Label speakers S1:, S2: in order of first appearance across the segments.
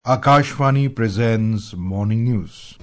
S1: Akashvani presents Morning News.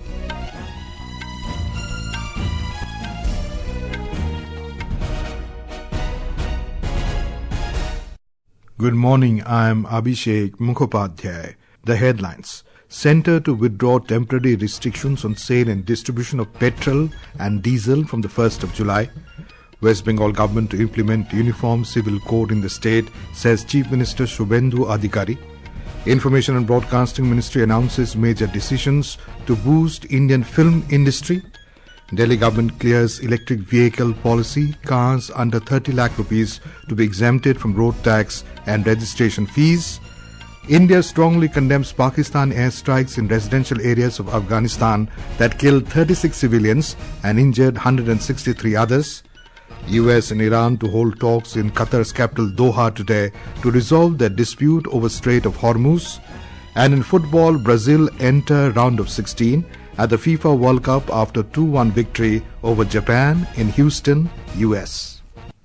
S1: Good morning, I am Abhishek Mukhopadhyay. The headlines. Centre to withdraw temporary restrictions on sale and distribution of petrol and diesel from the 1st of July. West Bengal government to implement uniform civil code in the state, says Chief Minister Shubhendu Adhikari. Information and Broadcasting Ministry announces major decisions to boost Indian film industry. Delhi government clears electric vehicle policy, cars under 30 lakh rupees to be exempted from road tax and registration fees. India strongly condemns Pakistan airstrikes in residential areas of Afghanistan that killed 36 civilians and injured 163 others. US and Iran to hold talks in Qatar's capital Doha today to resolve their dispute over Strait of Hormuz. And in football, Brazil enter round of 16 at the FIFA World Cup after 2-1 victory over Japan in Houston, US.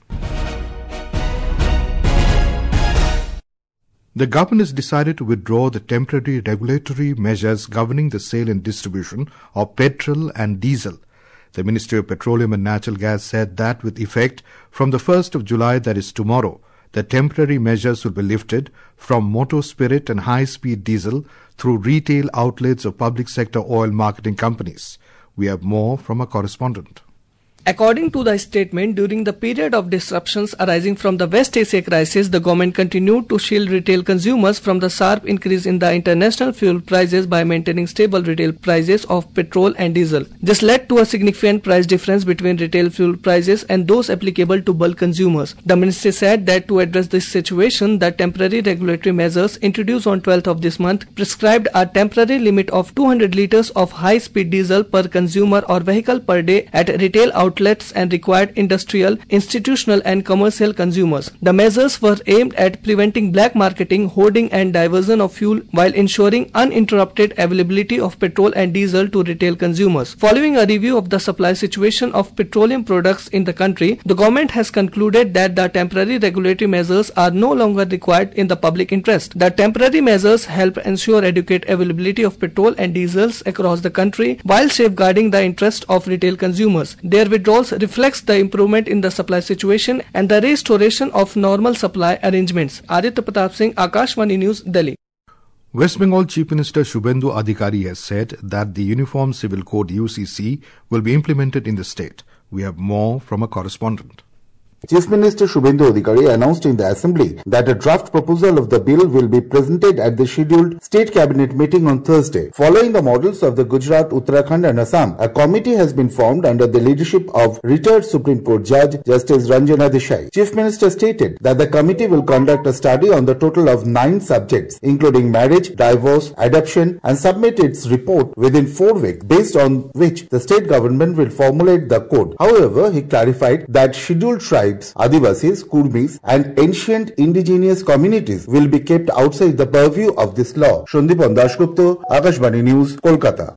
S1: The government has decided to withdraw the temporary regulatory measures governing the sale and distribution of petrol and diesel. The Ministry of Petroleum and Natural Gas said that with effect from the 1st of July, that is tomorrow, the temporary measures will be lifted from motor spirit and high-speed diesel through retail outlets of public sector oil marketing companies. We have more from a correspondent.
S2: According to the statement, during the period of disruptions arising from the West Asia crisis, the government continued to shield retail consumers from the sharp increase in the international fuel prices by maintaining stable retail prices of petrol and diesel. This led to a significant price difference between retail fuel prices and those applicable to bulk consumers. The ministry said that to address this situation, the temporary regulatory measures introduced on 12th of this month prescribed a temporary limit of 200 litres of high-speed diesel per consumer or vehicle per day at retail outlets and required industrial, institutional and commercial consumers. The measures were aimed at preventing black marketing, hoarding and diversion of fuel while ensuring uninterrupted availability of petrol and diesel to retail consumers. Following a review of the supply situation of petroleum products in the country, the government has concluded that the temporary regulatory measures are no longer required in the public interest. The temporary measures help ensure adequate availability of petrol and diesels across the country while safeguarding the interest of retail consumers. Their withdrawals reflects the improvement in the supply situation and the restoration of normal supply arrangements. Aditya Pratap Singh, Akashvani News, Delhi.
S1: West Bengal Chief Minister Shubhendu Adhikari has said that the Uniform Civil Code UCC will be implemented in the state. We have more from a correspondent.
S3: Chief Minister Shubhendu Adhikari announced in the Assembly that a draft proposal of the bill will be presented at the scheduled State Cabinet meeting on Thursday. Following the models of the Gujarat, Uttarakhand and Assam, a committee has been formed under the leadership of retired Supreme Court Judge Justice Ranjana Desai. Chief Minister stated that the committee will conduct a study on the total of 9 subjects, including marriage, divorce, adoption, and submit its report within 4 weeks, based on which the state government will formulate the code. However, he clarified that scheduled tribes, Adivasis, Kurmis and ancient indigenous communities will be kept outside the purview of this law. Shandipan Dasgupta, Akashvani News, Kolkata.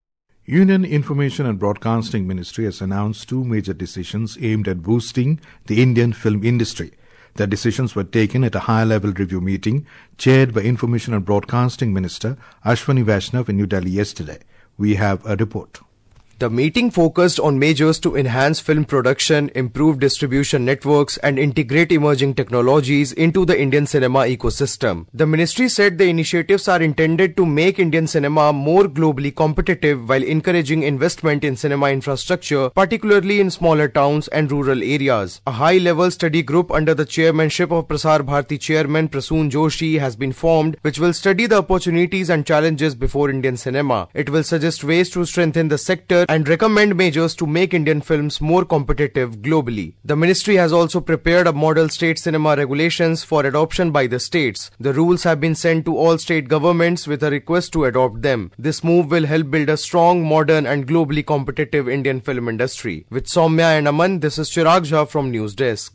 S1: Union Information and Broadcasting Ministry has announced 2 major decisions aimed at boosting the Indian film industry. The decisions were taken at a higher-level review meeting chaired by Information and Broadcasting Minister Ashwani Vaishnav in New Delhi yesterday. We have a report.
S4: The meeting focused on measures to enhance film production, improve distribution networks and integrate emerging technologies into the Indian cinema ecosystem. The ministry said the initiatives are intended to make Indian cinema more globally competitive while encouraging investment in cinema infrastructure, particularly in smaller towns and rural areas. A high-level study group under the chairmanship of Prasar Bharati Chairman Prasoon Joshi has been formed, which will study the opportunities and challenges before Indian cinema. It will suggest ways to strengthen the sector and recommend measures to make Indian films more competitive globally. The ministry has also prepared a model state cinema regulations for adoption by the states. The rules have been sent to all state governments with a request to adopt them. This move will help build a strong, modern and globally competitive Indian film industry. With Soumya and Aman, this is Chirag Jha from News Desk.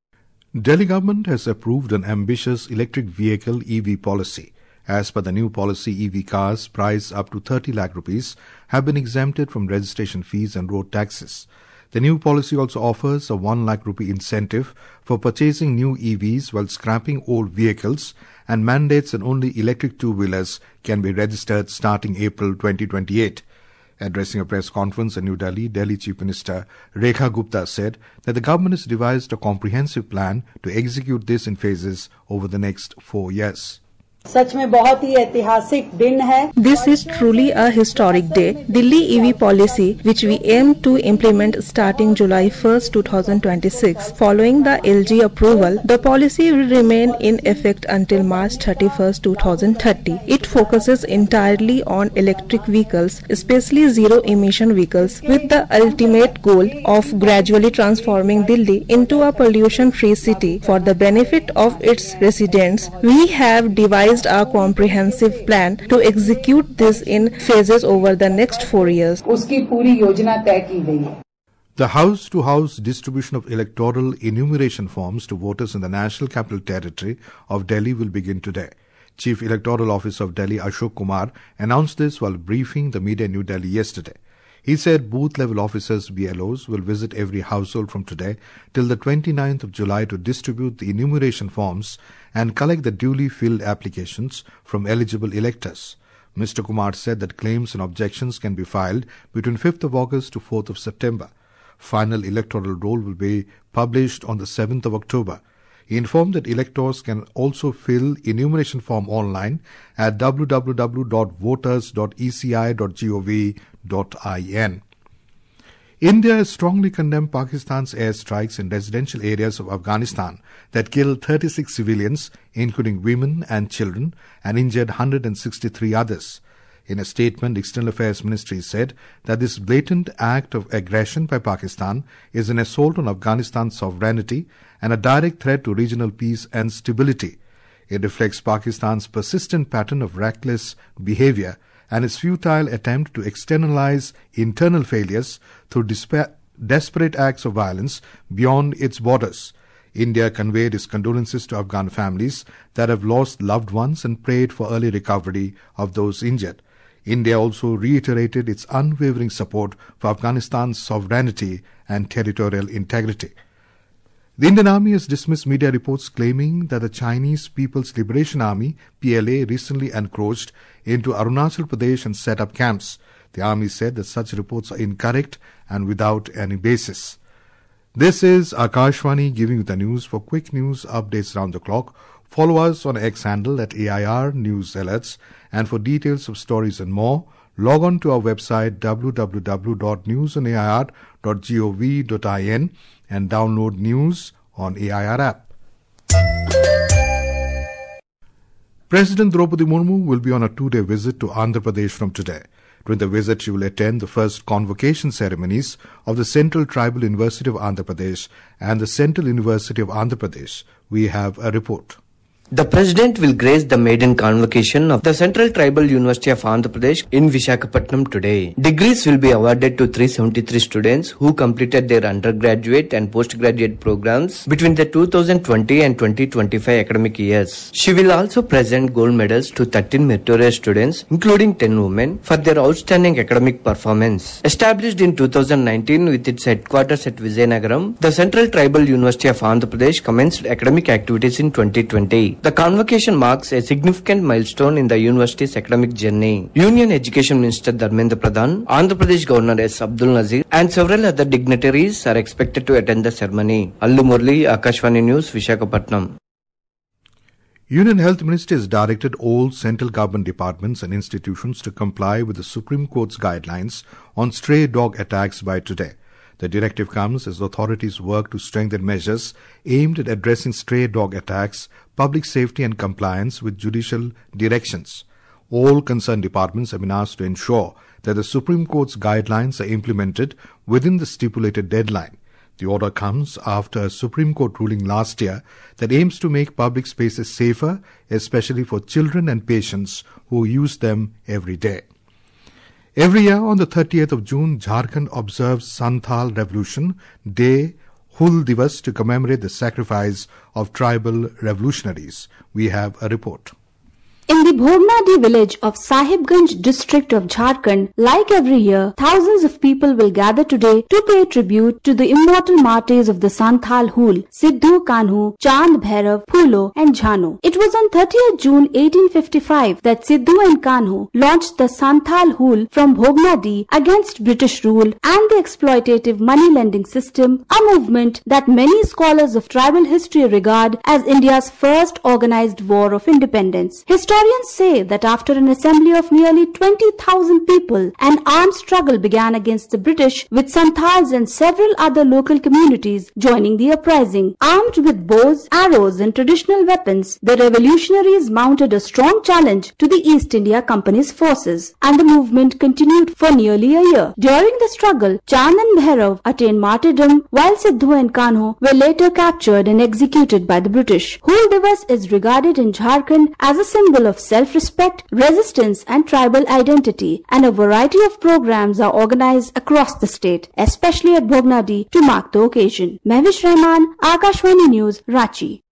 S1: Delhi government has approved an ambitious electric vehicle EV policy. As per the new policy, EV cars priced up to 30 lakh rupees have been exempted from registration fees and road taxes. The new policy also offers a 1 lakh rupee incentive for purchasing new EVs while scrapping old vehicles and mandates that only electric two-wheelers can be registered starting April 2028. Addressing a press conference in New Delhi, Delhi Chief Minister Rekha Gupta said that the government has devised a comprehensive plan to execute this in phases over the next 4 years.
S5: सच में बहुत ही ऐतिहासिक दिन है.
S6: This is truly a historic day. Delhi EV policy, which we aim to implement starting July 1st, 2026. Following the LG approval, the policy will remain in effect until March 31st, 2030. It focuses entirely on electric vehicles, especially zero-emission vehicles, with the ultimate goal of gradually transforming Delhi into a pollution-free city for the benefit of its residents. We have devised a comprehensive plan to execute this in phases over the next 4 years.
S5: उसकी पूरी योजना तय की गई है.
S1: The house-to-house distribution of electoral enumeration forms to voters in the National Capital Territory of Delhi will begin today. Chief Electoral Officer of Delhi Ashok Kumar announced this while briefing the media in New Delhi yesterday. He said booth-level officers, BLOs, will visit every household from today till the 29th of July to distribute the enumeration forms and collect the duly filled applications from eligible electors. Mr. Kumar said that claims and objections can be filed between 5th of August to 4th of September. Final electoral roll will be published on the 7th of October. He informed that electors can also fill enumeration form online at www.voters.eci.gov.in. India has strongly condemned Pakistan's airstrikes in residential areas of Afghanistan that killed 36 civilians, including women and children, and injured 163 others. In a statement, the External Affairs Ministry said that this blatant act of aggression by Pakistan is an assault on Afghanistan's sovereignty and a direct threat to regional peace and stability. It reflects Pakistan's persistent pattern of reckless behavior and its futile attempt to externalize internal failures through desperate acts of violence beyond its borders. India conveyed its condolences to Afghan families that have lost loved ones and prayed for early recovery of those injured. India also reiterated its unwavering support for Afghanistan's sovereignty and territorial integrity. The Indian Army has dismissed media reports claiming that the Chinese People's Liberation Army, PLA, recently encroached into Arunachal Pradesh and set up camps. The Army said that such reports are incorrect and without any basis. This is Akashvani giving you the news. For quick news updates round the clock, follow us on X handle at AIR News Alerts, and for details of stories and more, log on to our website www.newsonair.gov.in and download news on AIR app. President Draupadi Murmu will be on a 2-day visit to Andhra Pradesh from today. During the visit, she will attend the first convocation ceremonies of the Central Tribal University of Andhra Pradesh and the Central University of Andhra Pradesh. We have a report.
S7: The President will grace the maiden convocation of the Central Tribal University of Andhra Pradesh in Visakhapatnam today. Degrees will be awarded to 373 students who completed their undergraduate and postgraduate programs between the 2020 and 2025 academic years. She will also present gold medals to 13 meritorious students, including 10 women, for their outstanding academic performance. Established in 2019 with its headquarters at Vizianagaram, the Central Tribal University of Andhra Pradesh commenced academic activities in 2020. The convocation marks a significant milestone in the university's academic journey. Union Education Minister Dharmendra Pradhan, Andhra Pradesh Governor S. Abdul Nazir, and several other dignitaries are expected to attend the ceremony. Allu Murli, Akashvani News, Visakhapatnam.
S1: Union Health Ministry has directed all central government departments and institutions to comply with the Supreme Court's guidelines on stray dog attacks by today. The directive comes as authorities work to strengthen measures aimed at addressing stray dog attacks, public safety and compliance with judicial directions. All concerned departments have been asked to ensure that the Supreme Court's guidelines are implemented within the stipulated deadline. The order comes after a Supreme Court ruling last year that aims to make public spaces safer, especially for children and patients who use them every day. Every year on the 30th of June, Jharkhand observes Santhal Revolution Day, Hul Divas, to commemorate the sacrifice of tribal revolutionaries. We have a report.
S8: In the Bhognadi village of Sahibganj district of Jharkhand, like every year, thousands of people will gather today to pay tribute to the immortal martyrs of the Santhal Hul, Sidhu Kanhu, Chand Bhairav, Phulo and Jhano. It was on 30th June 1855 that Sidhu and Kanhu launched the Santhal Hul from Bhognadi against British rule and the exploitative money-lending system, a movement that many scholars of tribal history regard as India's first organized war of independence. Historians say that after an assembly of nearly 20,000 people, an armed struggle began against the British, with Santhals and several other local communities joining the uprising. Armed with bows, arrows and traditional weapons, the revolutionaries mounted a strong challenge to the East India Company's forces, and the movement continued for nearly a year. During the struggle, Chand and Bhairav attained martyrdom, while Sidhu and Kanhu were later captured and executed by the British. Hul Divas is regarded in Jharkhand as a symbol of self-respect, resistance and tribal identity, and a variety of programs are organized across the state, especially at Bhognadi, to mark the occasion. Mehwish Rahman, Akashvani News, Ranchi.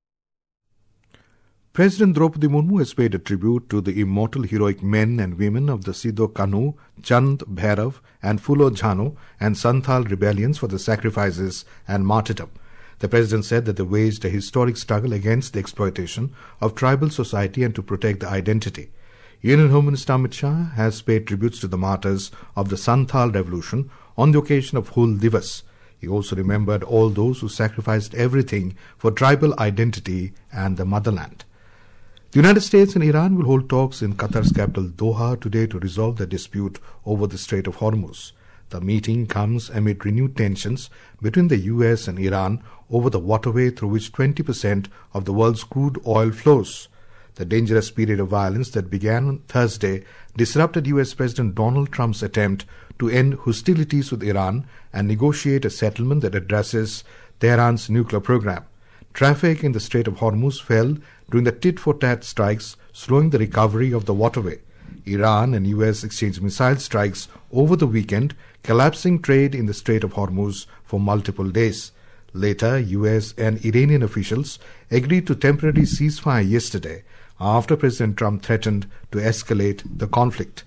S1: President Draupadi Murmu has paid a tribute to the immortal heroic men and women of the Sidhu Kanhu, Chand Bhairav and Phulo Jhano and Santhal rebellions for the sacrifices and martyrdom. The President said that they waged a historic struggle against the exploitation of tribal society and to protect the identity. Union Home Minister Amit Shah has paid tributes to the martyrs of the Santhal revolution on the occasion of Hul Divas. He also remembered all those who sacrificed everything for tribal identity and the motherland. The United States and Iran will hold talks in Qatar's capital Doha today to resolve the dispute over the Strait of Hormuz. The meeting comes amid renewed tensions between the US and Iran over the waterway through which 20% of the world's crude oil flows. The dangerous period of violence that began on Thursday disrupted US President Donald Trump's attempt to end hostilities with Iran and negotiate a settlement that addresses Tehran's nuclear program. Traffic in the Strait of Hormuz fell during the tit-for-tat strikes, slowing the recovery of the waterway. Iran and US exchanged missile strikes over the weekend, collapsing trade in the Strait of Hormuz for multiple days. Later, US and Iranian officials agreed to temporary ceasefire yesterday after President Trump threatened to escalate the conflict.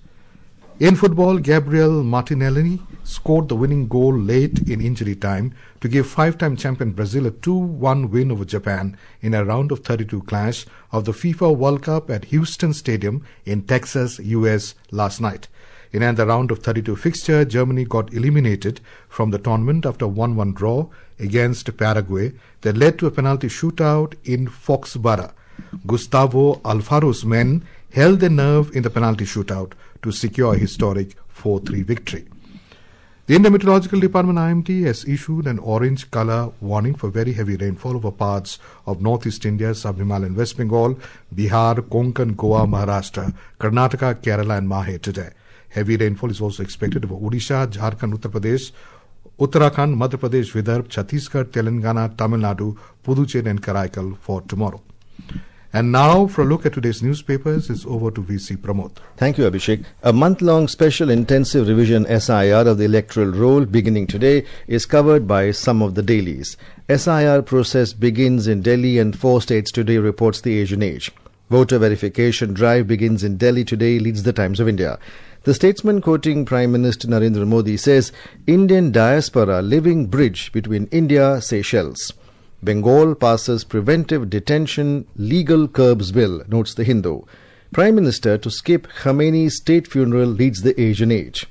S1: In football, Gabriel Martinelli scored the winning goal late in injury time to give five-time champion Brazil a 2-1 win over Japan in a round of 32 clash of the FIFA World Cup at Houston Stadium in Texas, US last night. In another round of 32 fixture, Germany got eliminated from the tournament after a 1-1 draw against Paraguay that led to a penalty shootout in Foxborough. Gustavo Alfaro's men held their nerve in the penalty shootout to secure a historic 4-3 victory. The Indian Meteorological Department IMD has issued an orange color warning for very heavy rainfall over parts of northeast India, sub-Himalayan West Bengal, Bihar, Konkan, Goa, Maharashtra, Karnataka, Kerala and Mahe today. Heavy rainfall is also expected over Odisha, Jharkhand, Uttar Pradesh, Uttarakhand, Madhya Pradesh, Vidarbha, Chhattisgarh, Telangana, Tamil Nadu, Puducherry and Karaikal for tomorrow. And now, for a look at today's newspapers, it's over to VC Pramod.
S9: Thank you, Abhishek. A month-long special intensive revision SIR of the electoral roll beginning today is covered by some of the dailies. SIR process begins in Delhi and 4 states today, reports the Asian Age. Voter verification drive begins in Delhi today, leads the Times of India. The statesman quoting Prime Minister Narendra Modi says, Indian diaspora living bridge between India, Seychelles. Bengal passes preventive detention legal curbs bill, notes the Hindu. Prime Minister to skip Khamenei's state funeral, leads the Asian Age.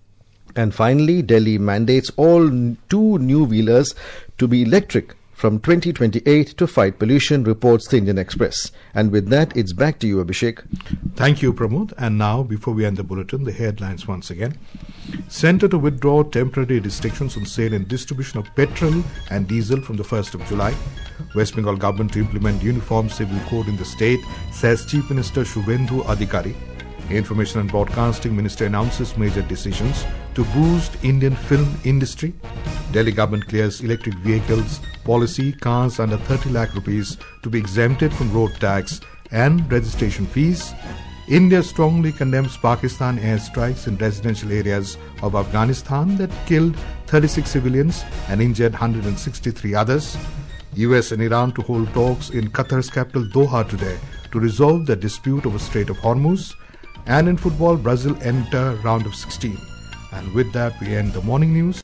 S9: And finally, Delhi mandates all 2 new-wheelers to be electric from 2028 to fight pollution, reports the Indian Express. And with that, it's back to you, Abhishek.
S1: Thank you, Pramod. And now, before we end the bulletin, the headlines once again. Centre to withdraw temporary restrictions on sale and distribution of petrol and diesel from the 1st of July. West Bengal government to implement uniform civil code in the state, says Chief Minister Shubhendu Adhikari. Information and Broadcasting Minister announces major decisions to boost Indian film industry. Delhi government clears electric vehicles policy, cars under 30 lakh rupees to be exempted from road tax and registration fees. India strongly condemns Pakistan airstrikes in residential areas of Afghanistan that killed 36 civilians and injured 163 others. US and Iran to hold talks in Qatar's capital Doha today to resolve the dispute over Strait of Hormuz. And in football, Brazil enter round of 16. And with that, we end the morning news.